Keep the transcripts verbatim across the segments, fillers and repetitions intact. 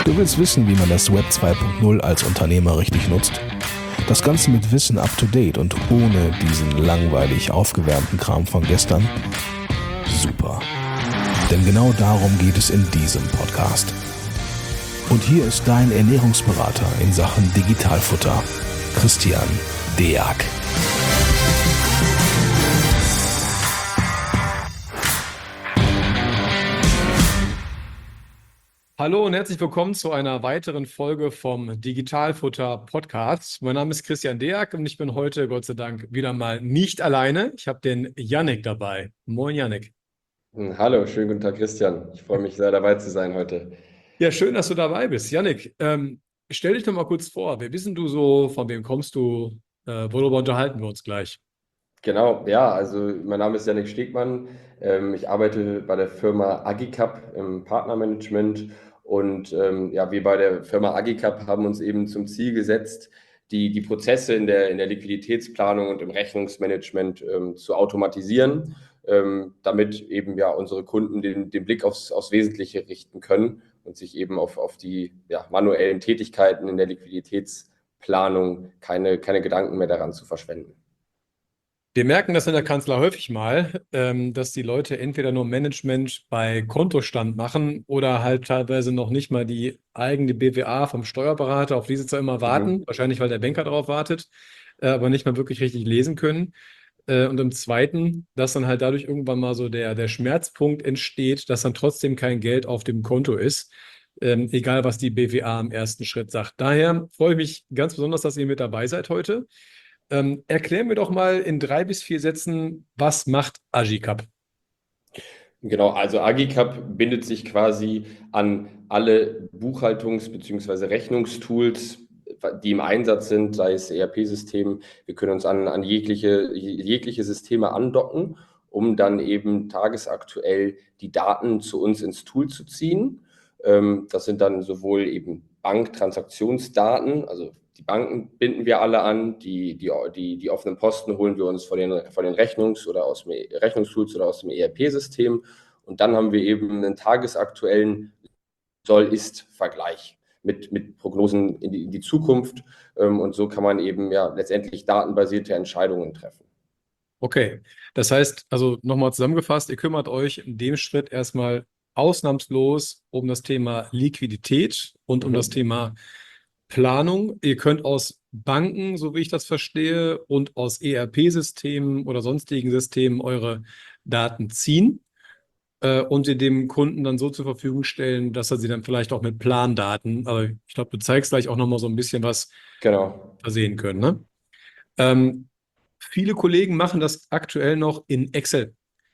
Du willst wissen, wie man das Web zwei Punkt null als Unternehmer richtig nutzt? Das Ganze mit Wissen up to date und ohne diesen langweilig aufgewärmten Kram von gestern? Super. Denn genau darum geht es in diesem Podcast. Und hier ist dein Ernährungsberater in Sachen Digitalfutter, Christian Deak. Hallo und herzlich willkommen zu einer weiteren Folge vom Digitalfutter Podcast. Mein Name ist Christian Deak und ich bin heute, Gott sei Dank, wieder mal nicht alleine. Ich habe den Yannick dabei. Moin, Yannick. Hallo, schönen guten Tag, Christian. Ich freue mich sehr, dabei zu sein heute. Ja, schön, dass du dabei bist. Yannick, ähm, stell dich doch mal kurz vor. Wer bist denn du so? Von wem kommst du? Äh, worüber unterhalten wir uns gleich? Genau, ja, also mein Name ist Yannick Stegmann. Ähm, ich arbeite bei der Firma Agicap im Partnermanagement und ähm, ja, wir bei der Firma Agicap haben uns eben zum Ziel gesetzt, die, die Prozesse in der, in der Liquiditätsplanung und im Rechnungsmanagement ähm, zu automatisieren, ähm, damit eben ja unsere Kunden den, den Blick aufs, aufs Wesentliche richten können und sich eben auf, auf die ja, manuellen Tätigkeiten in der Liquiditätsplanung keine, keine Gedanken mehr daran zu verschwenden. Wir merken das in der Kanzlei häufig mal, ähm, dass die Leute entweder nur Management bei Kontostand machen oder halt teilweise noch nicht mal die eigene B W A vom Steuerberater, auf die sie zwar immer warten, Mhm. wahrscheinlich weil der Banker darauf wartet, äh, aber nicht mal wirklich richtig lesen können. Äh, und im Zweiten, dass dann halt dadurch irgendwann mal so der, der Schmerzpunkt entsteht, dass dann trotzdem kein Geld auf dem Konto ist, ähm, egal was die B W A im ersten Schritt sagt. Daher freue ich mich ganz besonders, dass ihr mit dabei seid heute. Ähm, erklär mir doch mal in drei bis vier Sätzen, was macht Agicap? Genau, also Agicap bindet sich quasi an alle Buchhaltungs- bzw. Rechnungstools, die im Einsatz sind, sei es E R P-System. Wir können uns an, an jegliche, jegliche Systeme andocken, um dann eben tagesaktuell die Daten zu uns ins Tool zu ziehen. Ähm, das sind dann sowohl eben Banktransaktionsdaten, also die Banken binden wir alle an, die, die, die, die offenen Posten holen wir uns von den, von den Rechnungs- oder aus dem Rechnungstools oder aus dem E R P-System. Und dann haben wir eben einen tagesaktuellen Soll-Ist-Vergleich mit, mit Prognosen in die, in die Zukunft. Und so kann man eben ja letztendlich datenbasierte Entscheidungen treffen. Okay, das heißt, also nochmal zusammengefasst, ihr kümmert euch in dem Schritt erstmal ausnahmslos um das Thema Liquidität und um das Mhm. Thema Planung. Ihr könnt aus Banken, so wie ich das verstehe, und aus E R P-Systemen oder sonstigen Systemen eure Daten ziehen äh, und sie dem Kunden dann so zur Verfügung stellen, dass er sie dann vielleicht auch mit Plandaten, aber ich glaube, du zeigst gleich auch nochmal so ein bisschen was Genau. versehen können, ne? Ähm, viele Kollegen machen das aktuell noch in Excel.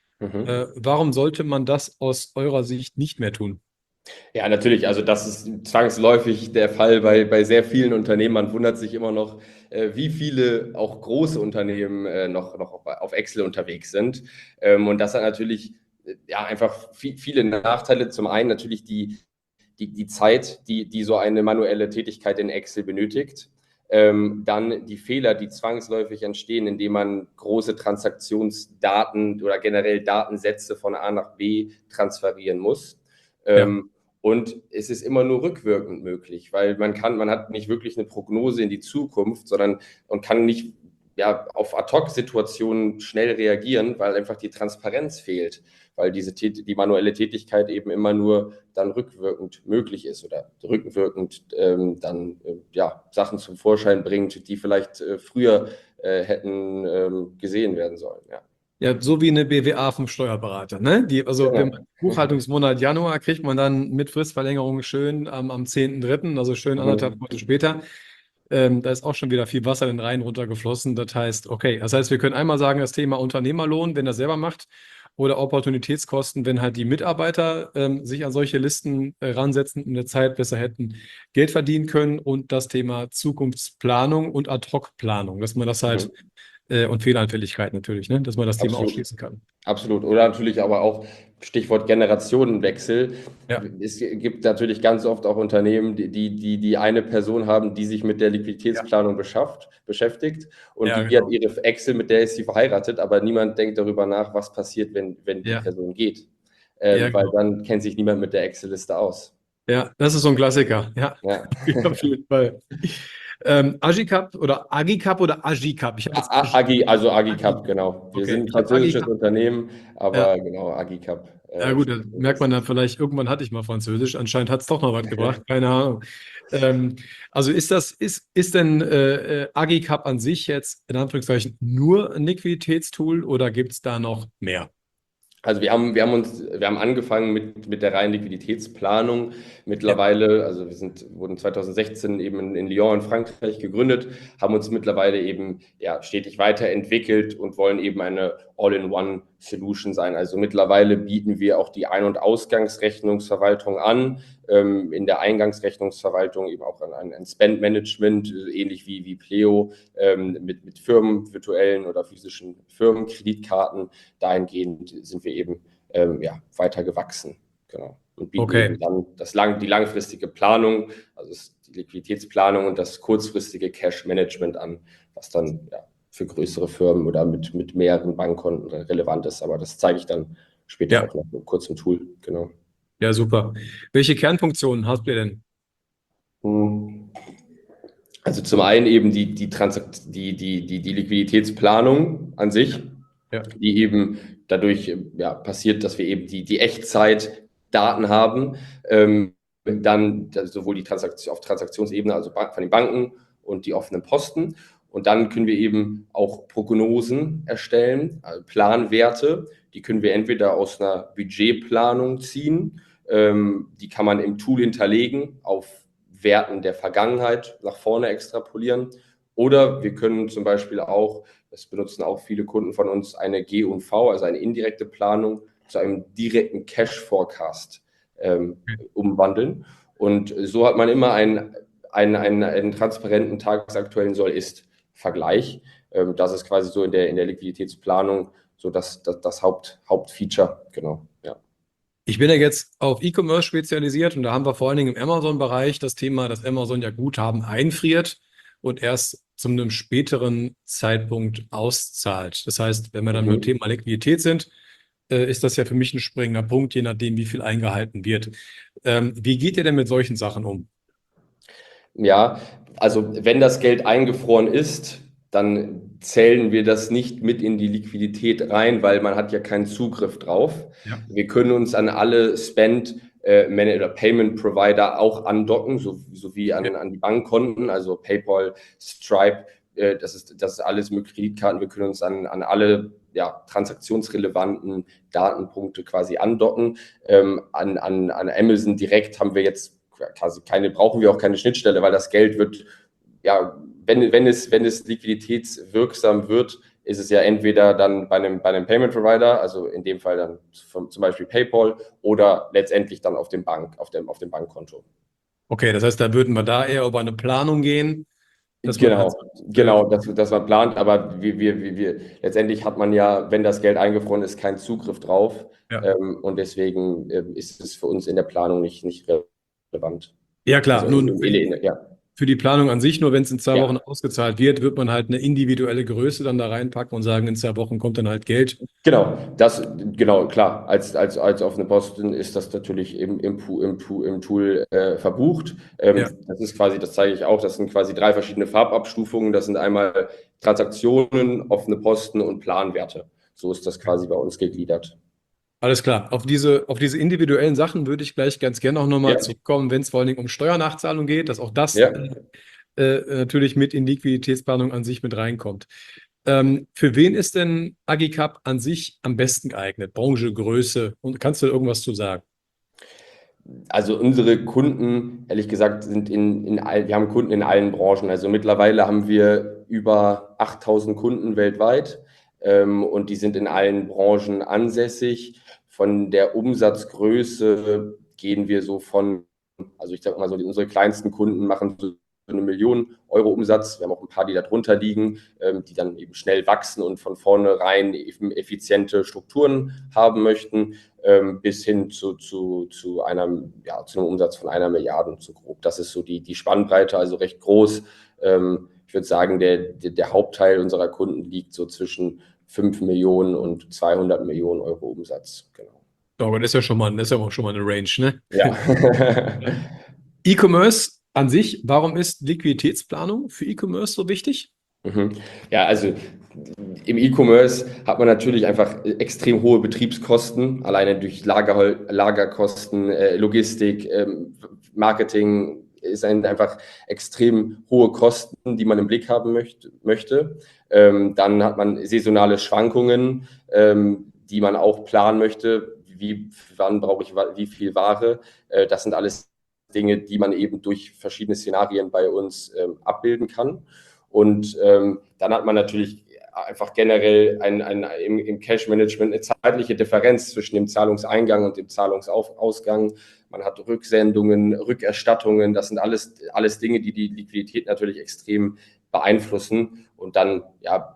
Äh, Mhm. warum sollte man das aus eurer Sicht nicht mehr tun? Ja, natürlich. Also das ist zwangsläufig der Fall bei, bei sehr vielen Unternehmen. Man wundert sich immer noch, äh, wie viele auch große Unternehmen äh, noch, noch auf, auf Excel unterwegs sind. Ähm, und das hat natürlich äh, ja einfach viel, viele Nachteile. Zum einen natürlich die, die, die Zeit, die, die so eine manuelle Tätigkeit in Excel benötigt. Ähm, dann die Fehler, die zwangsläufig entstehen, indem man große Transaktionsdaten oder generell Datensätze von A nach B transferieren muss. Ja. Ähm, und es ist immer nur rückwirkend möglich, weil man kann, man hat nicht wirklich eine Prognose in die Zukunft, sondern und kann nicht ja, auf Ad-Hoc-Situationen schnell reagieren, weil einfach die Transparenz fehlt, weil diese die manuelle Tätigkeit eben immer nur dann rückwirkend möglich ist oder rückwirkend ähm, dann äh, ja, Sachen zum Vorschein bringt, die vielleicht äh, früher äh, hätten ähm, gesehen werden sollen. Ja. Ja, so wie eine B W A vom Steuerberater, ne? Die, also wenn man Genau. Buchhaltungsmonat Januar kriegt man dann mit Fristverlängerung schön am, am zehnten dritten, also schön anderthalb Mhm. Monate später. Ähm, da ist auch schon wieder viel Wasser den Rhein runtergeflossen. Das heißt, okay, das heißt, wir können einmal sagen, das Thema Unternehmerlohn, wenn er selber macht, oder Opportunitätskosten, wenn halt die Mitarbeiter ähm, sich an solche Listen äh, ransetzen und in der Zeit besser hätten Geld verdienen können und das Thema Zukunftsplanung und Ad-Hoc-Planung, dass man das halt Mhm. äh, und Fehleranfälligkeit natürlich, ne? Dass man das Thema Absolut. ausschließen kann. Absolut. Oder natürlich aber auch Stichwort Generationenwechsel. Ja, Es gibt natürlich ganz oft auch Unternehmen, die, die, die die eine Person haben, die sich mit der ja, Liquiditätsplanung beschafft, beschäftigt und ja, die hat genau. ihre Excel, mit der ist sie verheiratet, aber niemand denkt darüber nach, was passiert, wenn, wenn die Ja, Person geht. ja, Ähm, weil genau. dann kennt sich niemand mit der Excel-Liste aus. Ja, das ist so ein Klassiker. Ja, Ja. auf jeden Fall. Ähm, Agicap oder Agicap oder Agicap? Ich habe jetzt A- Agi, also Agicap, Agicap. genau. Wir Okay, sind ein ich habe französisches Agicap. Unternehmen, Ja, aber genau, Agicap. ja Äh, gut, da merkt man dann vielleicht, irgendwann hatte ich mal Französisch. Anscheinend hat es doch noch was gebracht. Keine Ahnung. Ähm, also ist das, ist, ist denn äh, äh, Agicap an sich jetzt in Anführungszeichen nur ein Liquiditätstool oder gibt es da noch mehr? Also wir haben, wir haben uns, wir haben angefangen mit, mit der reinen Liquiditätsplanung. Ja, Mittlerweile, also wir sind, wurden zwanzig sechzehn eben in, in Lyon in Frankreich gegründet, haben uns mittlerweile eben ja, stetig weiterentwickelt und wollen eben eine All-in-One-Solution sein. Also mittlerweile bieten wir auch die Ein- und Ausgangsrechnungsverwaltung an, ähm, in der Eingangsrechnungsverwaltung eben auch ein, ein Spend-Management, ähnlich wie, wie Pleo, ähm, mit, mit Firmen, virtuellen oder physischen Firmen, Kreditkarten. Dahingehend sind wir eben ähm, ja, weiter gewachsen. Genau. Und bieten okay. eben dann das lang, die langfristige Planung, also die Liquiditätsplanung und das kurzfristige Cash-Management an, was dann ja, für größere Firmen oder mit, mit mehreren Bankkonten relevant ist. Aber das zeige ich dann später Ja, auch noch kurz im Tool. Genau. ja, super. Welche Kernfunktionen habt ihr denn? Hm. Also zum einen eben die, die, Transakt die, die, die, die Liquiditätsplanung an sich, Ja, die eben dadurch ja, passiert, dass wir eben die, die Echtzeitdaten haben, ähm, dann sowohl die Transaktion auf Transaktionsebene, also von den Banken und die offenen Posten. Und dann können wir eben auch Prognosen erstellen, also Planwerte, die können wir entweder aus einer Budgetplanung ziehen, ähm, die kann man im Tool hinterlegen auf Werten der Vergangenheit nach vorne extrapolieren. Oder wir können zum Beispiel auch, das benutzen auch viele Kunden von uns, eine G und V, also eine indirekte Planung, zu einem direkten Cash-Forecast ähm, umwandeln. Und so hat man immer einen, einen, einen, einen transparenten tagesaktuellen Soll-Ist-Vergleich. Ähm, das ist quasi so in der, in der Liquiditätsplanung so das, das, das Haupt, Hauptfeature. Genau, ja. ich bin ja jetzt auf E-Commerce spezialisiert und da haben wir vor allen Dingen im Amazon-Bereich das Thema, dass Amazon ja Guthaben einfriert und erst zu einem späteren Zeitpunkt auszahlt. Das heißt, wenn wir dann beim Mhm. Thema Liquidität sind, äh, ist das ja für mich ein springender Punkt, je nachdem, wie viel eingehalten wird. Ähm, wie geht ihr denn mit solchen Sachen um? Ja, also wenn das Geld eingefroren ist, dann zählen wir das nicht mit in die Liquidität rein, weil man hat ja keinen Zugriff drauf. Ja. Wir können uns an alle Spend äh, Man- oder Payment Provider auch andocken, so, sowie an, an die Bankkonten, also PayPal, Stripe, äh, das ist, das ist alles mit Kreditkarten. Wir können uns an, an alle ja, transaktionsrelevanten Datenpunkte quasi andocken. Ähm, an, an, an Amazon direkt haben wir jetzt quasi keine, brauchen wir auch keine Schnittstelle, weil das Geld wird, ja, wenn, wenn, es, wenn es liquiditätswirksam wird, ist es ja entweder dann bei einem, bei einem Payment Provider, also in dem Fall dann vom, zum Beispiel PayPal, oder letztendlich dann auf dem Bank, auf dem, auf dem Bankkonto. Okay, das heißt, da würden wir da eher über eine Planung gehen, dass man halt Genau, sagt, äh, genau, dass, dass man plant, aber wir, wir, wir, wir, letztendlich hat man ja, wenn das Geld eingefroren ist, keinen Zugriff drauf. ja. Ähm, und deswegen ähm, ist es für uns in der Planung nicht, nicht relevant. Ja, klar. Also in, Nun, in, in, ja. für die Planung an sich, nur wenn es in zwei Wochen Ja, ausgezahlt wird, wird man halt eine individuelle Größe dann da reinpacken und sagen, in zwei Wochen kommt dann halt Geld. genau, das, genau, klar. Als, als, als offene Posten ist das natürlich im, im, im, im Tool äh, verbucht. Ähm, Ja, das ist quasi, das zeige ich auch, das sind quasi drei verschiedene Farbabstufungen. Das sind einmal Transaktionen, offene Posten und Planwerte. So ist das quasi bei uns gegliedert. alles klar. Auf diese, auf diese individuellen Sachen würde ich gleich ganz gerne auch nochmal Ja, zurückkommen, wenn es vor allen Dingen um Steuernachzahlung geht, dass auch das ja. äh, äh, natürlich mit in Liquiditätsplanung an sich mit reinkommt. Ähm, für wen ist denn Agicap an sich am besten geeignet? Branche, Größe? Und kannst du da irgendwas zu sagen? Also unsere Kunden, ehrlich gesagt, sind in, in all, wir haben Kunden in allen Branchen. Also mittlerweile haben wir über achttausend Kunden weltweit, ähm, und die sind in allen Branchen ansässig. Von der Umsatzgröße gehen wir so von, also ich sage mal so, die, unsere kleinsten Kunden machen so eine Million Euro Umsatz. Wir haben auch ein paar, die darunter liegen, ähm, die dann eben schnell wachsen und von vornherein eben effiziente Strukturen haben möchten, ähm, bis hin zu, zu, zu, einem, ja, zu einem Umsatz von einer Milliarde so grob. Das ist so die, die Spannbreite, also recht groß. Ähm, ich würde sagen, der, der, der Hauptteil unserer Kunden liegt so zwischen fünf Millionen und zweihundert Millionen Euro Umsatz. Genau. Ja, aber das ist ja schon mal, das ist ja auch schon mal eine Range, ne? Ja. E-Commerce an sich, warum ist Liquiditätsplanung für E-Commerce so wichtig? Mhm. Ja, also im E-Commerce hat man natürlich einfach extrem hohe Betriebskosten, alleine durch Lager, Lagerkosten, äh, Logistik, ähm, Marketing ist ein, einfach extrem hohe Kosten, die man im Blick haben möcht, möchte. Ähm, dann hat man saisonale Schwankungen, ähm, die man auch planen möchte. Wie, wann brauche ich wie viel Ware? Äh, das sind alles Dinge, die man eben durch verschiedene Szenarien bei uns ähm, abbilden kann. Und ähm, dann hat man natürlich einfach generell ein, ein, im, im Cash-Management eine zeitliche Differenz zwischen dem Zahlungseingang und dem Zahlungsausgang. Man hat Rücksendungen, Rückerstattungen, das sind alles, alles Dinge, die die Liquidität natürlich extrem beeinflussen. Und dann, ja,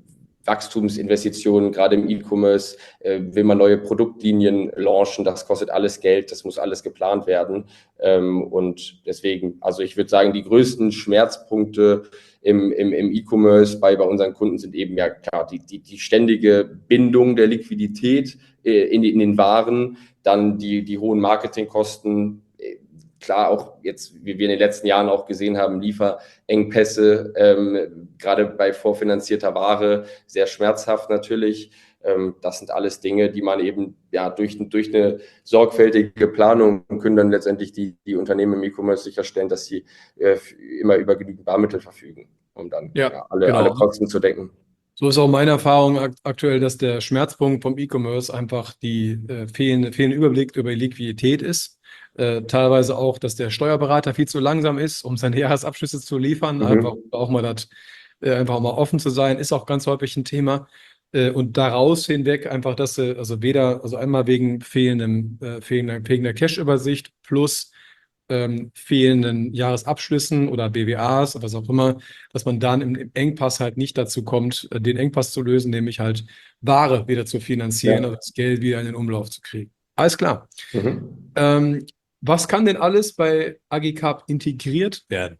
Wachstumsinvestitionen, gerade im E-Commerce, äh, will man neue Produktlinien launchen, das kostet alles Geld, das muss alles geplant werden. Ähm, und deswegen, also ich würde sagen, die größten Schmerzpunkte im, im, im E-Commerce bei, bei unseren Kunden sind eben ja klar die, die, die ständige Bindung der Liquidität äh, in, in den Waren, dann die, die hohen Marketingkosten, klar auch jetzt, wie wir in den letzten Jahren auch gesehen haben, Lieferengpässe, ähm, gerade bei vorfinanzierter Ware, sehr schmerzhaft natürlich. Ähm, das sind alles Dinge, die man eben ja durch, durch eine sorgfältige Planung können dann letztendlich die, die Unternehmen im E-Commerce sicherstellen, dass sie äh, immer über genügend Barmittel verfügen, um dann Ja, ja, alle, alle genau. Kosten zu decken. So ist auch meine Erfahrung ak aktuell, dass der Schmerzpunkt vom E-Commerce einfach die äh, fehlende, fehlende Überblick über die Liquidität ist. Äh, teilweise auch, dass der Steuerberater viel zu langsam ist, um seine Jahresabschlüsse zu liefern. Einfach Mhm. auch mal das, äh, einfach auch mal offen zu sein, ist auch ganz häufig ein Thema. Äh, und daraus hinweg einfach, dass sie, also weder, also einmal wegen fehlendem, äh, fehlender, fehlender Cash-Übersicht plus ähm, fehlenden Jahresabschlüssen oder B W As oder was auch immer, dass man dann im, im Engpass halt nicht dazu kommt, äh, den Engpass zu lösen, nämlich halt Ware wieder zu finanzieren, Ja. also das Geld wieder in den Umlauf zu kriegen. Alles klar. Mhm. Ähm, was kann denn alles bei Agicap integriert werden?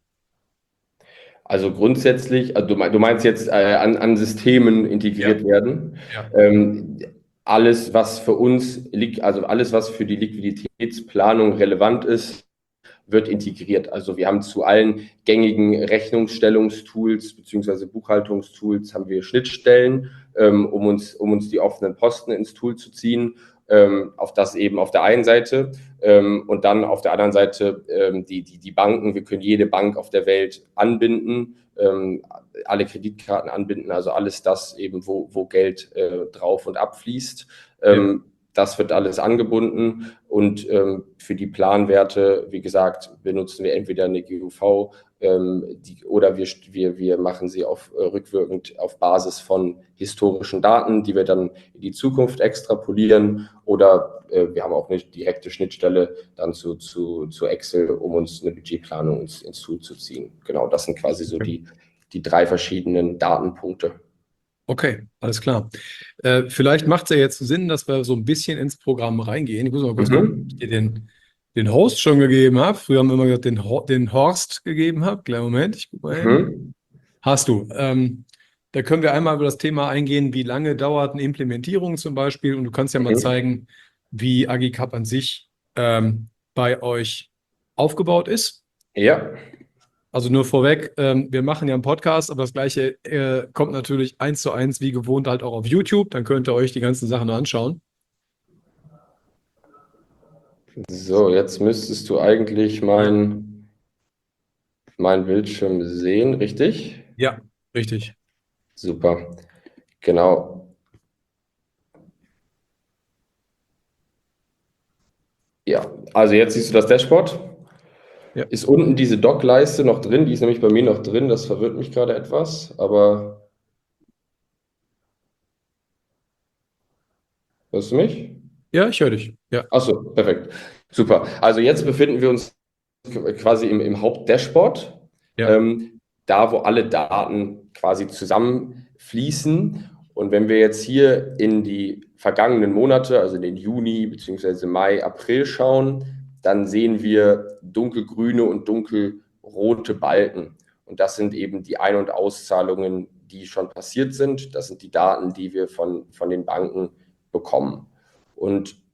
Also grundsätzlich, also du meinst jetzt äh, an, an Systemen integriert Ja, werden. ja. Ähm, alles, was für uns liegt, also alles, was für die Liquiditätsplanung relevant ist, wird integriert. Also wir haben zu allen gängigen Rechnungsstellungstools beziehungsweise Buchhaltungstools haben wir Schnittstellen, ähm, um uns, um uns die offenen Posten ins Tool zu ziehen. Ähm, auf das eben auf der einen Seite ähm, und dann auf der anderen Seite ähm, die, die, die Banken. Wir können jede Bank auf der Welt anbinden, ähm, alle Kreditkarten anbinden, also alles das eben, wo, wo Geld äh, drauf und abfließt. Ähm, Ja. Das wird alles angebunden und ähm, für die Planwerte, wie gesagt, benutzen wir entweder eine G U V ähm, die, oder wir, wir, wir machen sie auf, äh, rückwirkend auf Basis von historischen Daten, die wir dann in die Zukunft extrapolieren oder äh, wir haben auch eine direkte Schnittstelle dann zu, zu, zu Excel, um uns eine Budgetplanung ins, ins Tool zu ziehen. Genau, das sind quasi so die, die drei verschiedenen Datenpunkte. Okay, alles klar. Äh, vielleicht macht es ja jetzt Sinn, dass wir so ein bisschen ins Programm reingehen. Ich muss mal kurz gucken, ob ich Mhm. dir den, den Host schon gegeben habe. Früher haben wir immer gesagt, den, Ho den Horst gegeben habe. Kleinen Moment, ich gucke mal hin. Mhm. Hast du. Ähm, da können wir einmal über das Thema eingehen, wie lange dauert eine Implementierung zum Beispiel. Und du kannst ja mal Mhm. zeigen, wie Agicap an sich ähm, bei euch aufgebaut ist. Ja. Also nur vorweg, ähm, wir machen ja einen Podcast, aber das Gleiche äh, kommt natürlich eins zu eins wie gewohnt halt auch auf YouTube. Dann könnt ihr euch die ganzen Sachen nur anschauen. So, jetzt müsstest du eigentlich mein, mein Bildschirm sehen, richtig? Ja, richtig. Super, genau. Ja, also jetzt siehst du das Dashboard. Ja, Ist unten diese Dock-Leiste noch drin? Die ist nämlich bei mir noch drin. Das verwirrt mich gerade etwas, aber hörst du mich? ja, ich höre dich. Ja, Achso, perfekt. Super. Also jetzt befinden wir uns quasi im, im Haupt-Dashboard, ja. ähm, da wo alle Daten quasi zusammenfließen. Und wenn wir jetzt hier in die vergangenen Monate, also in den Juni bzw. Mai, April schauen, dann sehen wir dunkelgrüne und dunkelrote Balken. Und das sind eben die Ein- und Auszahlungen, die schon passiert sind. Das sind die Daten, die wir von, von den Banken bekommen. Und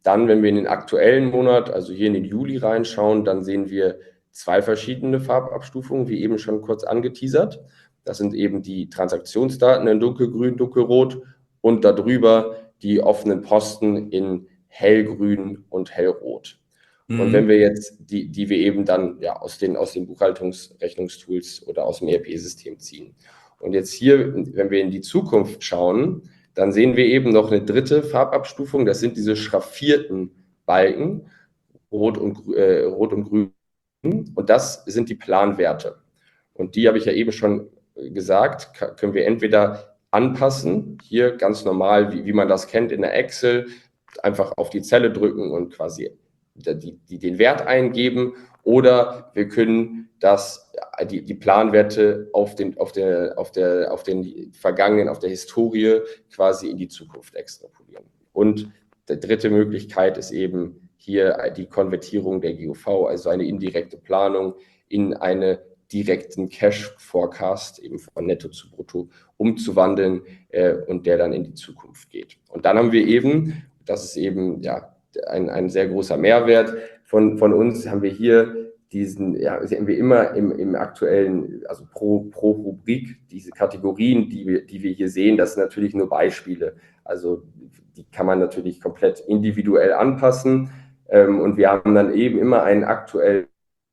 Dann, wenn wir in den aktuellen Monat, also hier in den Juli reinschauen, dann sehen wir zwei verschiedene Farbabstufungen, wie eben schon kurz angeteasert. Das sind eben die Transaktionsdaten in dunkelgrün, dunkelrot und darüber die offenen Posten in hellgrün und hellrot. Mhm. Und wenn wir jetzt, die, die wir eben dann ja, aus den, aus den Buchhaltungsrechnungstools oder aus dem E R P-System ziehen. Und jetzt hier, wenn wir in die Zukunft schauen, dann sehen wir eben noch eine dritte Farbabstufung. Das sind diese schraffierten Balken, rot und, äh, rot und grün. Und das sind die Planwerte. Und die habe ich ja eben schon gesagt, können wir entweder anpassen, hier ganz normal, wie, wie man das kennt in der Excel, einfach auf die Zelle drücken und quasi die, die, den Wert eingeben, oder wir können das, die, die Planwerte auf den, auf, der, auf, der, auf den vergangenen, auf der Historie quasi in die Zukunft extrapolieren. Und die dritte Möglichkeit ist eben hier die Konvertierung der G O V, also eine indirekte Planung in eine direkten Cash-Forecast, eben von Netto zu Brutto, umzuwandeln äh, und der dann in die Zukunft geht. Und dann haben wir eben, das ist eben ja ein, ein sehr großer Mehrwert von, von uns, haben wir hier diesen, ja, haben wir immer im, im aktuellen, also pro, pro Rubrik, diese Kategorien, die wir, die wir hier sehen, das sind natürlich nur Beispiele. Also die kann man natürlich komplett individuell anpassen. Ähm, und wir haben dann eben immer einen aktuellen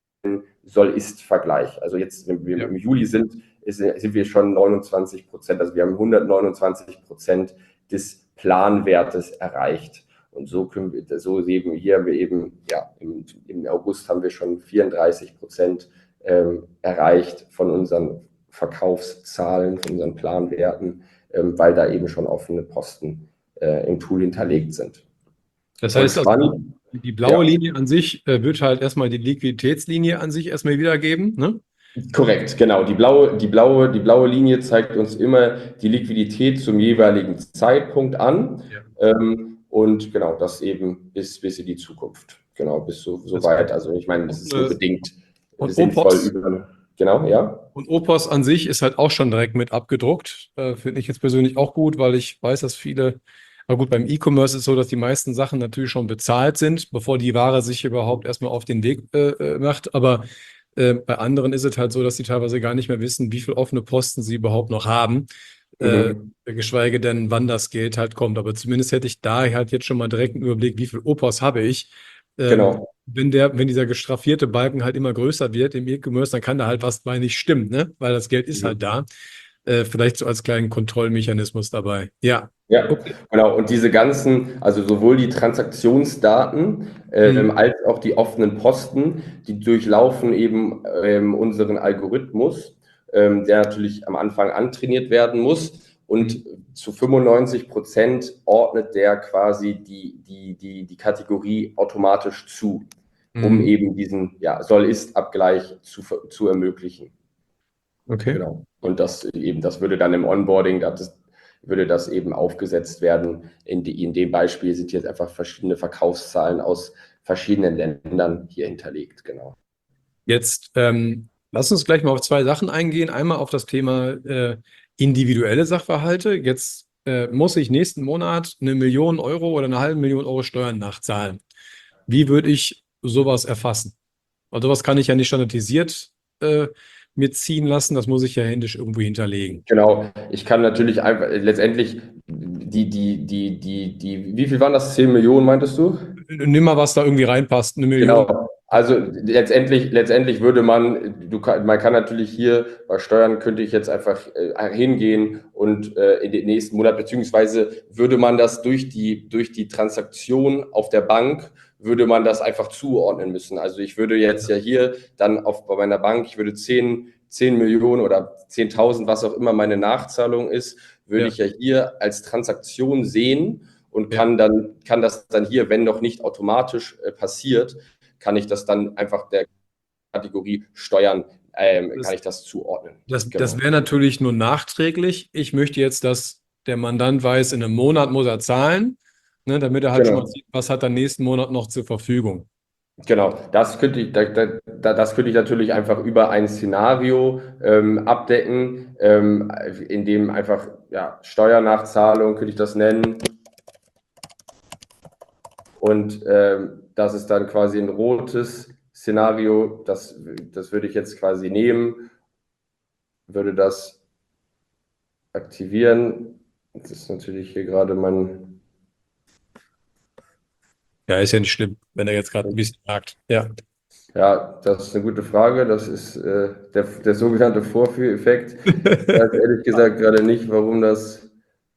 Soll-Ist-Vergleich. Also jetzt, wenn wir ja. im Juli sind, ist, sind wir schon neunundzwanzig Prozent, also wir haben hundertneunundzwanzig Prozent des Planwertes erreicht. Und so können wir, so eben hier haben wir eben, ja, im, im August haben wir schon vierunddreißig Prozent ähm, erreicht von unseren Verkaufszahlen, von unseren Planwerten, ähm, weil da eben schon offene Posten äh, im Tool hinterlegt sind. Das heißt, also, die blaue ja. Linie an sich äh, wird halt erstmal die Liquiditätslinie an sich erstmal wiedergeben, ne? Korrekt, genau. Die blaue, die, blaue, die blaue Linie zeigt uns immer die Liquidität zum jeweiligen Zeitpunkt an. Ja. Ähm, und genau, das eben bis, bis in die Zukunft. Genau, bis so, so weit. Also ich meine, das ist nur bedingt und sinnvoll O P O S, über. Genau, ja. Und O P O S an sich ist halt auch schon direkt mit abgedruckt. Äh, finde ich jetzt persönlich auch gut, weil ich weiß, dass viele. Aber gut, beim E-Commerce ist es so, dass die meisten Sachen natürlich schon bezahlt sind, bevor die Ware sich überhaupt erstmal auf den Weg äh, macht. Aber äh, bei anderen ist es halt so, dass sie teilweise gar nicht mehr wissen, wie viele offene Posten sie überhaupt noch haben. Mhm. Äh, geschweige denn, wann das Geld halt kommt. Aber zumindest hätte ich da halt jetzt schon mal direkt einen Überblick, wie viel O P O S habe ich. Ähm, genau. Wenn, der, wenn dieser gestraffierte Balken halt immer größer wird im E-Commerce, dann kann da halt was bei nicht stimmen, ne? Weil das Geld ist mhm. halt da. Äh, vielleicht so als kleinen Kontrollmechanismus dabei. Ja. Ja, okay. Genau. Und diese ganzen, also sowohl die Transaktionsdaten ähm, mhm. als auch die offenen Posten, die durchlaufen eben ähm, unseren Algorithmus, ähm, der natürlich am Anfang antrainiert werden muss. Und mhm. zu fünfundneunzig Prozent ordnet der quasi die, die, die, die Kategorie automatisch zu, mhm. um eben diesen ja, Soll-Ist-Abgleich zu, zu ermöglichen. Okay. Genau. Und das eben, das würde dann im Onboarding, das würde das eben aufgesetzt werden. In, die, in dem Beispiel sind jetzt einfach verschiedene Verkaufszahlen aus verschiedenen Ländern hier hinterlegt, genau. Jetzt ähm, lass uns gleich mal auf zwei Sachen eingehen. Einmal auf das Thema äh, individuelle Sachverhalte. Jetzt äh, muss ich nächsten Monat eine Million Euro oder eine halbe Million Euro Steuern nachzahlen. Wie würde ich sowas erfassen? Weil sowas kann ich ja nicht standardisiert äh, mir ziehen lassen, das muss ich ja händisch irgendwo hinterlegen. Genau, ich kann natürlich einfach letztendlich die, die, die, die, die, wie viel waren das? zehn Millionen, meintest du? Nimm mal, was da irgendwie reinpasst, eine Million. Genau, also letztendlich, letztendlich würde man, du kann, man kann natürlich hier bei Steuern könnte ich jetzt einfach äh, hingehen und äh, in den nächsten Monat, beziehungsweise würde man das durch die, durch die Transaktion auf der Bank, würde man das einfach zuordnen müssen. Also ich würde jetzt ja hier dann auf, bei meiner Bank, ich würde zehn Millionen oder zehntausend, was auch immer meine Nachzahlung ist, würde ja. ich ja hier als Transaktion sehen und kann ja. dann, kann das dann hier, wenn noch nicht automatisch äh, passiert, kann ich das dann einfach der Kategorie Steuern, ähm, das, kann ich das zuordnen. Das, genau. das wäre natürlich nur nachträglich. Ich möchte jetzt, dass der Mandant weiß, in einem Monat muss er zahlen, ne, damit er halt genau. schon mal sieht, was hat er nächsten Monat noch zur Verfügung. Genau, das könnte ich, da, da, das könnte ich natürlich einfach über ein Szenario ähm, abdecken, ähm, in dem einfach ja, Steuernachzahlung, könnte ich das nennen. Und ähm, das ist dann quasi ein rotes Szenario, das, das würde ich jetzt quasi nehmen, würde das aktivieren. Das ist natürlich hier gerade mein... Ja, ist ja nicht schlimm, wenn er jetzt gerade ein bisschen jagt. Ja. Ja, das ist eine gute Frage. Das ist äh, der, der sogenannte Vorführeffekt. Ich weiß ehrlich gesagt gerade nicht, warum das...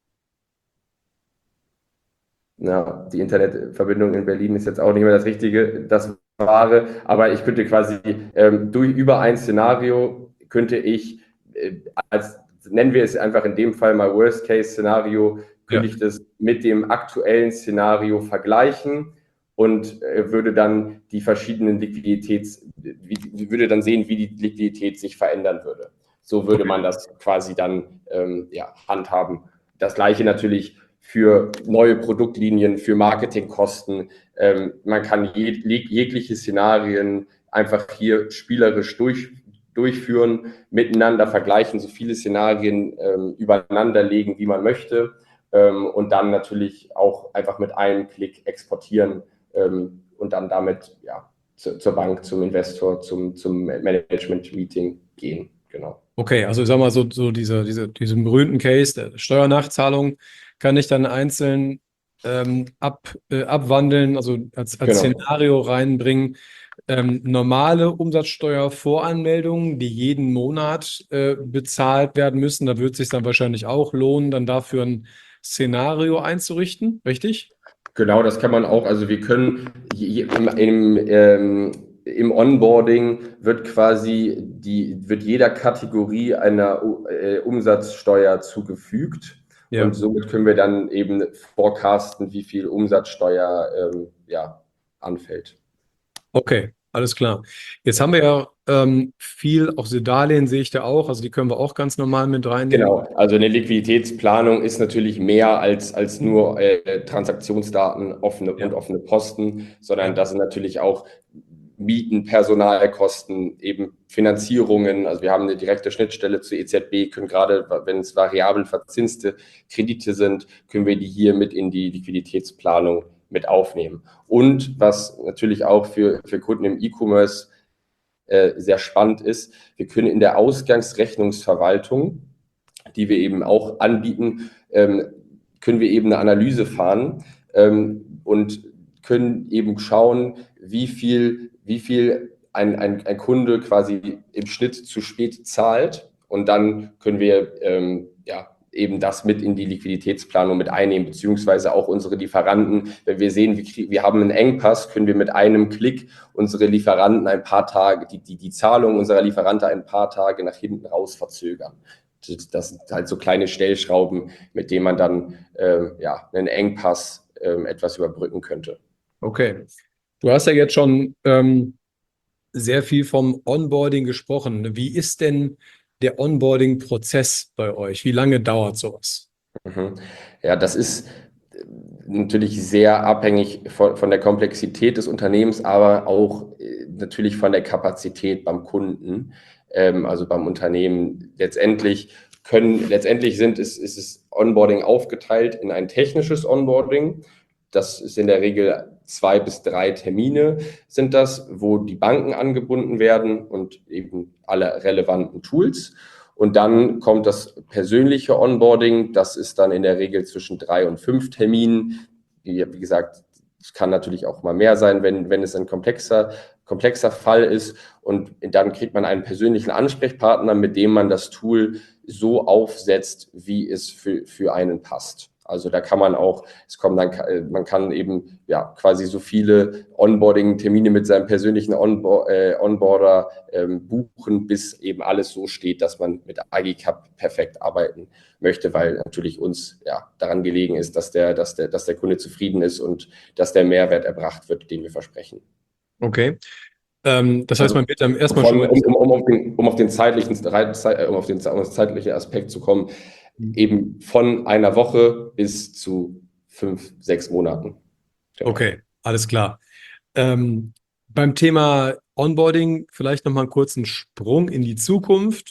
Ja, die Internetverbindung in Berlin ist jetzt auch nicht mehr das Richtige, das Wahre, aber ich könnte quasi ähm, durch über ein Szenario könnte ich, äh, als nennen wir es einfach in dem Fall mal Worst-Case-Szenario, könnte Ja. ich das mit dem aktuellen Szenario vergleichen und äh, würde dann die verschiedenen Liquiditäts, wie, würde dann sehen, wie die Liquidität sich verändern würde. So würde Okay. man das quasi dann ähm, ja, handhaben. Das Gleiche natürlich für neue Produktlinien, für Marketingkosten. Ähm, man kann jeg jegliche Szenarien einfach hier spielerisch durch, durchführen, miteinander vergleichen, so viele Szenarien ähm, übereinander legen, wie man möchte ähm, und dann natürlich auch einfach mit einem Klick exportieren ähm, und dann damit ja, zu, zur Bank, zum Investor, zum, zum Management-Meeting gehen. Genau. Okay, also ich sag mal so, so diese, diese, diesen berühmten Case der Steuernachzahlung kann ich dann einzeln ähm, ab, äh, abwandeln, also als, als Genau. Szenario reinbringen. Ähm, normale Umsatzsteuervoranmeldungen, die jeden Monat äh, bezahlt werden müssen, da wird es sich dann wahrscheinlich auch lohnen, dann dafür ein Szenario einzurichten, richtig? Genau, das kann man auch. Also wir können im, im, ähm, im Onboarding wird quasi die, wird jeder Kategorie einer äh, Umsatzsteuer zugefügt. Ja. Und somit können wir dann eben forecasten, wie viel Umsatzsteuer ähm, ja, anfällt. Okay, alles klar. Jetzt haben wir ja ähm, viel, auch diese Darlehen sehe ich da auch, also die können wir auch ganz normal mit reinnehmen. Genau, also eine Liquiditätsplanung ist natürlich mehr als, als nur äh, Transaktionsdaten offene Ja. und offene Posten, sondern Ja. das sind natürlich auch Mieten, Personalkosten, eben Finanzierungen. Also wir haben eine direkte Schnittstelle zur E Z B, können gerade, wenn es variabel verzinste Kredite sind, können wir die hier mit in die Liquiditätsplanung mit aufnehmen. Und was natürlich auch für, für Kunden im E-Commerce äh, sehr spannend ist, wir können in der Ausgangsrechnungsverwaltung, die wir eben auch anbieten, ähm, können wir eben eine Analyse fahren ähm, und können eben schauen, wie viel, wie viel ein, ein, ein Kunde quasi im Schnitt zu spät zahlt. Und dann können wir ähm, ja, eben das mit in die Liquiditätsplanung mit einnehmen, beziehungsweise auch unsere Lieferanten. Wenn wir sehen, wir, wir haben einen Engpass, können wir mit einem Klick unsere Lieferanten ein paar Tage, die, die, die Zahlung unserer Lieferanten ein paar Tage nach hinten raus verzögern. Das sind halt so kleine Stellschrauben, mit denen man dann ähm, ja, einen Engpass ähm, etwas überbrücken könnte. Okay. Du hast ja jetzt schon ähm, sehr viel vom Onboarding gesprochen. Wie ist denn der Onboarding-Prozess bei euch? Wie lange dauert sowas? Mhm. Ja, das ist natürlich sehr abhängig von, von der Komplexität des Unternehmens, aber auch äh, natürlich von der Kapazität beim Kunden, ähm, also beim Unternehmen. Letztendlich können, letztendlich sind es, ist es Onboarding aufgeteilt in ein technisches Onboarding. Das ist in der Regel zwei bis drei Termine sind das, wo die Banken angebunden werden und eben alle relevanten Tools. Und dann kommt das persönliche Onboarding. Das ist dann in der Regel zwischen drei und fünf Terminen. Wie, wie gesagt, es kann natürlich auch mal mehr sein, wenn, wenn es ein komplexer, komplexer Fall ist. Und dann kriegt man einen persönlichen Ansprechpartner, mit dem man das Tool so aufsetzt, wie es für, für einen passt. Also da kann man auch, es kommt dann, man kann eben ja quasi so viele Onboarding-Termine mit seinem persönlichen Onbo äh, Onboarder ähm, buchen, bis eben alles so steht, dass man mit Agicap perfekt arbeiten möchte, weil natürlich uns ja daran gelegen ist, dass der, dass der, dass der Kunde zufrieden ist und dass der Mehrwert erbracht wird, den wir versprechen. Okay. Ähm, das heißt, Also man wird dann erstmal von, schon mal um, um, um, auf den, um auf den zeitlichen, um auf den, um auf den zeitlichen Aspekt zu kommen, eben von einer Woche bis zu fünf, sechs Monaten. Genau. Okay, alles klar. Ähm, beim Thema Onboarding vielleicht nochmal einen kurzen Sprung in die Zukunft.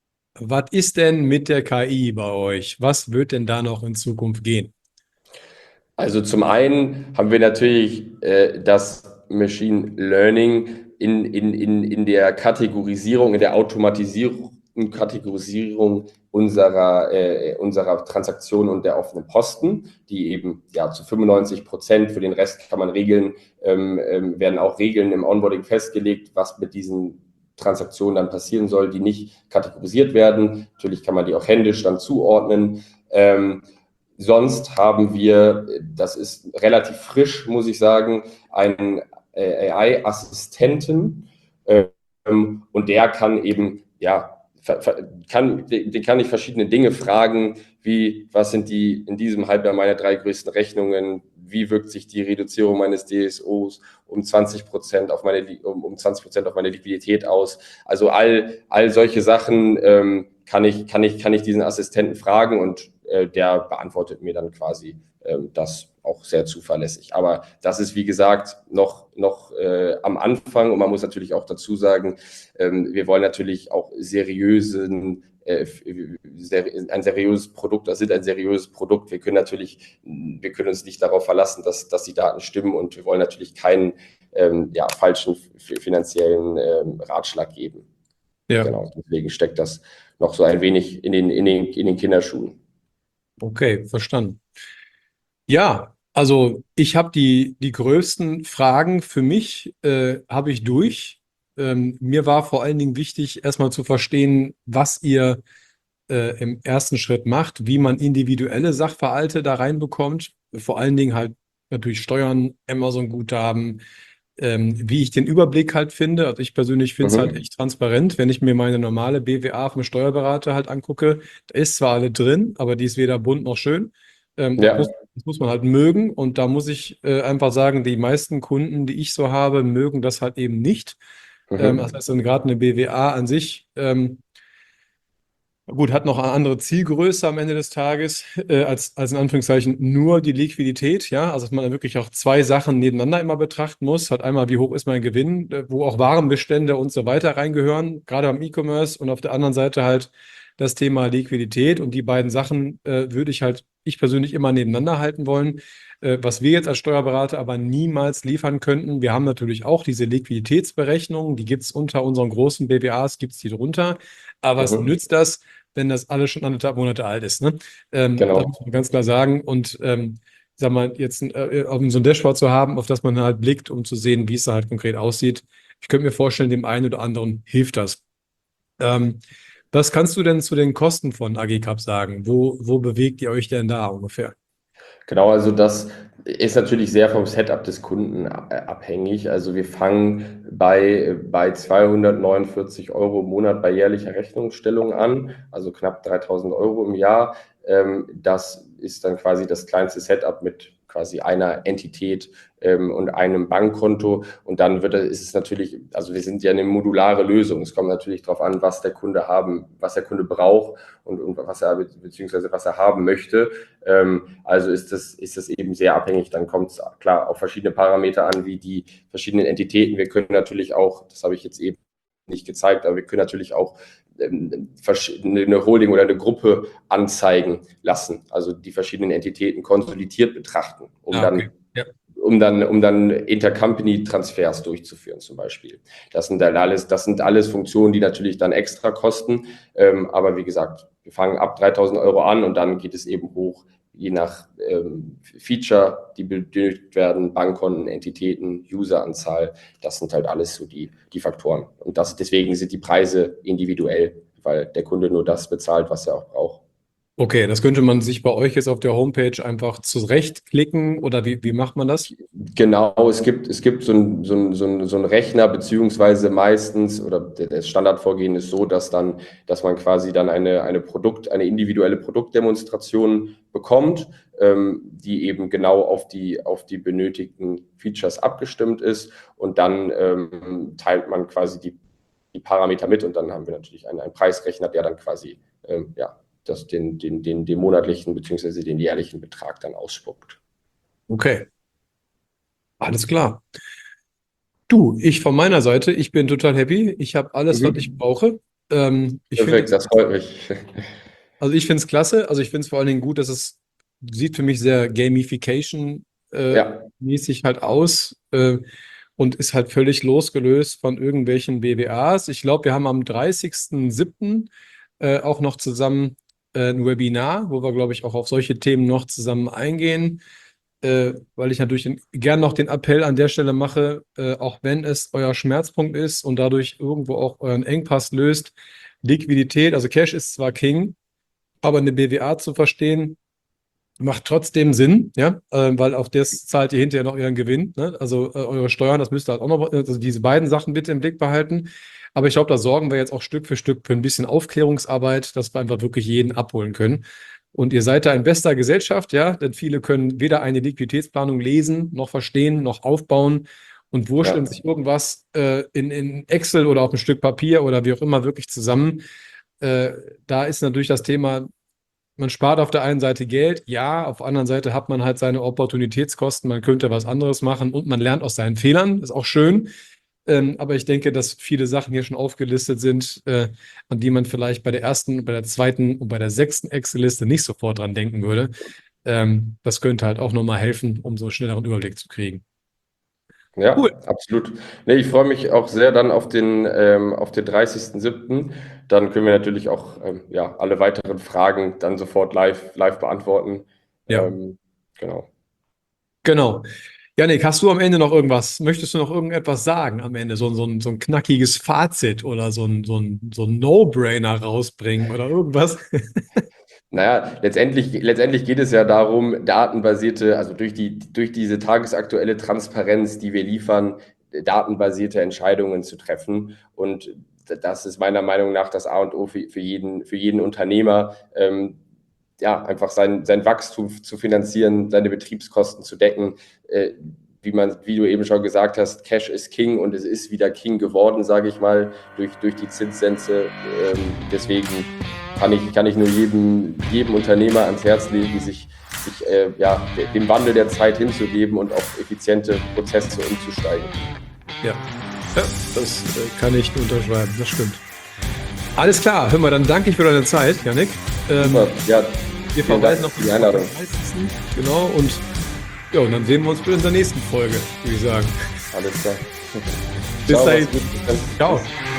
Was ist denn mit der K I bei euch? Was wird denn da noch in Zukunft gehen? Also zum einen haben wir natürlich äh, das Machine Learning in, in, in, in der Kategorisierung, in der Automatisierung, Kategorisierung unserer, äh, unserer Transaktionen und der offenen Posten, die eben ja zu fünfundneunzig Prozent, für den Rest kann man Regeln, ähm, ähm, werden auch Regeln im Onboarding festgelegt, was mit diesen Transaktionen dann passieren soll, die nicht kategorisiert werden. Natürlich kann man die auch händisch dann zuordnen. Ähm, sonst haben wir, das ist relativ frisch, muss ich sagen, einen A I-Assistenten ähm, und der kann eben, ja, kann, den kann ich verschiedene Dinge fragen, wie, was sind die in diesem Halbjahr meine drei größten Rechnungen, wie wirkt sich die Reduzierung meines D S Os um zwanzig Prozent auf meine, um, um zwanzig Prozent auf meine Liquidität aus. Also all, all solche Sachen ähm, kann ich, kann ich, kann ich diesen Assistenten fragen und äh, der beantwortet mir dann quasi ähm, das auch sehr zuverlässig. Aber das ist, wie gesagt, noch, noch äh, am Anfang und man muss natürlich auch dazu sagen, ähm, wir wollen natürlich auch seriösen äh, ein seriöses Produkt, das sind ein seriöses Produkt. Wir können natürlich, wir können uns nicht darauf verlassen, dass, dass die Daten stimmen und wir wollen natürlich keinen ähm, ja, falschen finanziellen ähm, Ratschlag geben. Ja. Genau, deswegen steckt das noch so ein wenig in den, in den, in den Kinderschuhen. Okay, verstanden. Ja, also ich habe die, die größten Fragen für mich, äh, habe ich durch. Ähm, mir war vor allen Dingen wichtig, erstmal zu verstehen, was ihr äh, im ersten Schritt macht, wie man individuelle Sachverhalte da reinbekommt. Vor allen Dingen halt natürlich Steuern, Amazon-Guthaben, ähm, wie ich den Überblick halt finde. Also ich persönlich finde es Mhm. halt echt transparent, wenn ich mir meine normale B W A vom Steuerberater halt angucke. Da ist zwar alle drin, aber die ist weder bunt noch schön. Ähm, das Ja. muss, das muss man halt mögen und da muss ich äh, einfach sagen, die meisten Kunden, die ich so habe, mögen das halt eben nicht. Ähm, Mhm. das heißt, dann gerade eine B W A an sich, ähm, gut, hat noch eine andere Zielgröße am Ende des Tages, äh, als, als in Anführungszeichen nur die Liquidität, ja, also dass man dann wirklich auch zwei Sachen nebeneinander immer betrachten muss, hat einmal, wie hoch ist mein Gewinn, äh, wo auch Warenbestände und so weiter reingehören, gerade am E-Commerce und auf der anderen Seite halt das Thema Liquidität und die beiden Sachen äh, würde ich halt, ich persönlich immer nebeneinander halten wollen. Äh, was wir jetzt als Steuerberater aber niemals liefern könnten, wir haben natürlich auch diese Liquiditätsberechnungen, die gibt es unter unseren großen B W As, gibt es die drunter, aber was Mhm. nützt das, wenn das alles schon anderthalb Monate alt ist, ne? Ähm, Genau. Das muss man ganz klar sagen und ähm, sag mal, jetzt äh, auf so ein Dashboard zu haben, auf das man halt blickt, um zu sehen, wie es da halt konkret aussieht. Ich könnte mir vorstellen, dem einen oder anderen hilft das. Ähm, was kannst du denn zu den Kosten von AGCAP sagen? Wo, wo bewegt ihr euch denn da ungefähr? Genau, also das ist natürlich sehr vom Setup des Kunden abhängig. Also wir fangen bei, bei zweihundertneunundvierzig Euro im Monat bei jährlicher Rechnungsstellung an, also knapp dreitausend Euro im Jahr. Das ist dann quasi das kleinste Setup mit quasi einer Entität ähm, und einem Bankkonto. Und dann wird ist es natürlich, also wir sind ja eine modulare Lösung. Es kommt natürlich darauf an, was der Kunde haben, was der Kunde braucht und, und was er beziehungsweise was er haben möchte. Ähm, also ist das, ist das eben sehr abhängig. Dann kommt es klar auf verschiedene Parameter an, wie die verschiedenen Entitäten. Wir können natürlich auch, das habe ich jetzt eben nicht gezeigt, aber wir können natürlich auch eine Holding oder eine Gruppe anzeigen lassen, also die verschiedenen Entitäten konsolidiert betrachten, um Ah, okay. dann, Ja. um dann, um dann Intercompany-Transfers durchzuführen zum Beispiel. Das sind dann alles, das sind alles Funktionen, die natürlich dann extra kosten, ähm, aber wie gesagt, wir fangen ab dreitausend Euro an und dann geht es eben hoch, je nach ähm, Feature, die benötigt werden, Bankkonten, Entitäten, Useranzahl, das sind halt alles so die, die Faktoren. Und das, deswegen sind die Preise individuell, weil der Kunde nur das bezahlt, was er auch braucht. Okay, das könnte man sich bei euch jetzt auf der Homepage einfach zurechtklicken oder wie, wie macht man das? Genau, es gibt, es gibt so einen so ein, so ein, so ein Rechner, beziehungsweise meistens, oder das Standardvorgehen ist so, dass dann, dass man quasi dann eine, eine Produkt, eine individuelle Produktdemonstration bekommt, ähm, die eben genau auf die, auf die benötigten Features abgestimmt ist und dann ähm, teilt man quasi die, die Parameter mit und dann haben wir natürlich einen, einen Preisrechner, der dann quasi, ähm, ja, das, den, den, den, den monatlichen beziehungsweise den jährlichen Betrag dann ausspuckt. Okay. Alles klar. Du, ich von meiner Seite, ich bin total happy. Ich habe alles, Mhm. was ich brauche. Ähm, ich Perfekt, finde, das freut mich. also ich finde es klasse. Also ich finde es vor allen Dingen gut, dass es sieht für mich sehr Gamification äh, Ja. mäßig halt aus äh, und ist halt völlig losgelöst von irgendwelchen B W As. Ich glaube, wir haben am dreißigsten siebten äh, auch noch zusammen äh, ein Webinar, wo wir, glaube ich, auch auf solche Themen noch zusammen eingehen, äh, weil ich natürlich den, gern noch den Appell an der Stelle mache, äh, auch wenn es euer Schmerzpunkt ist und dadurch irgendwo auch euren Engpass löst, Liquidität, also Cash ist zwar King, aber eine B W A zu verstehen, macht trotzdem Sinn, ja, äh, weil auf das zahlt ihr hinterher noch euren Gewinn, ne? Also äh, eure Steuern, das müsst ihr halt auch noch, also diese beiden Sachen bitte im Blick behalten. Aber ich glaube, da sorgen wir jetzt auch Stück für Stück für ein bisschen Aufklärungsarbeit, dass wir einfach wirklich jeden abholen können. Und ihr seid da in bester Gesellschaft, ja, denn viele können weder eine Liquiditätsplanung lesen, noch verstehen, noch aufbauen und wursteln Ja. sich irgendwas äh, in, in Excel oder auf ein Stück Papier oder wie auch immer wirklich zusammen. Äh, da ist natürlich das Thema, man spart auf der einen Seite Geld, ja, auf der anderen Seite hat man halt seine Opportunitätskosten, man könnte was anderes machen und man lernt aus seinen Fehlern, ist auch schön. Ähm, aber ich denke, dass viele Sachen hier schon aufgelistet sind, äh, an die man vielleicht bei der ersten, bei der zweiten und bei der sechsten Excel-Liste nicht sofort dran denken würde. Ähm, das könnte halt auch nochmal helfen, um so einen schnelleren Überblick zu kriegen. Ja, Cool. absolut. Nee, ich freue mich auch sehr dann auf den, ähm, auf den dreißigsten siebten Dann können wir natürlich auch ähm, ja, alle weiteren Fragen dann sofort live, live beantworten. Ja. Ähm, genau. Genau. Jannik, hast du am Ende noch irgendwas? Möchtest du noch irgendetwas sagen am Ende? So, so, ein, so ein knackiges Fazit oder so ein, so ein, so ein No-Brainer rausbringen oder irgendwas? Naja, letztendlich, letztendlich geht es ja darum, datenbasierte, also durch die, durch diese tagesaktuelle Transparenz, die wir liefern, datenbasierte Entscheidungen zu treffen. Und das ist meiner Meinung nach das A und O für, für jeden, für jeden Unternehmer, ähm, ja, einfach sein, sein Wachstum zu finanzieren, seine Betriebskosten zu decken. Äh, wie man, wie du eben schon gesagt hast, Cash ist King und es ist wieder King geworden, sage ich mal, durch, durch die Zinssätze. Ähm, deswegen kann ich, kann ich nur jedem, jedem Unternehmer ans Herz legen, sich, sich äh, ja, dem Wandel der Zeit hinzugeben und auf effiziente Prozesse umzusteigen. Ja, ja das äh, kann ich unterschreiben, das stimmt. Alles klar, hör mal, dann danke ich für deine Zeit, Jannik. Ähm, Super, ja, wir verweisen auf die Einladung. Genau, und ja, und dann sehen wir uns in der nächsten Folge, würde ich sagen. Alles klar. Bis Ciao, dahin. mach's gut. Bis dann. Ciao.